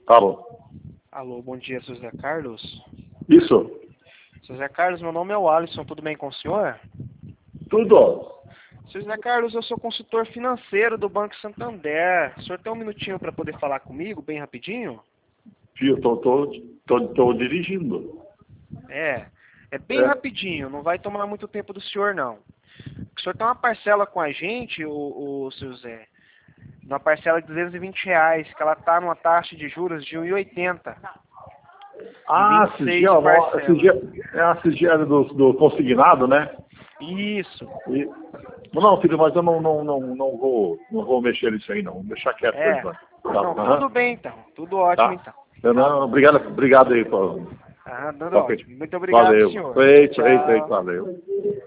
Alô? Alô, bom dia, seu Zé Carlos. Isso? Seu Zé Carlos, meu nome é o Alisson, tudo bem com o senhor? Tudo. Seu Zé Carlos, eu sou consultor financeiro do Banco Santander. O senhor tem um minutinho para poder falar comigo, bem rapidinho? Fio, tô dirigindo. É bem rapidinho, não vai tomar muito tempo do senhor, não. O senhor tem uma parcela com a gente, o seu Zé, uma parcela de R$ 220, que ela está numa taxa de juros de 1,80. Ah, esse dia era do consignado, né? Isso. Não, filho, mas eu não vou mexer nisso aí, não. Vou deixar quieto. Tá. Não, tudo bem então. Tudo ótimo Tá. então. Não, obrigado aí, pô. Tudo ótimo. Muito obrigado, Valeu. senhor. Feito, Tchau. valeu.